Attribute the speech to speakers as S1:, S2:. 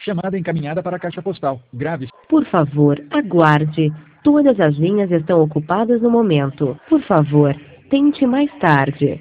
S1: Chamada encaminhada para a caixa postal. Grave.
S2: Por favor, aguarde. Todas as linhas estão ocupadas no momento. Por favor, tente mais tarde.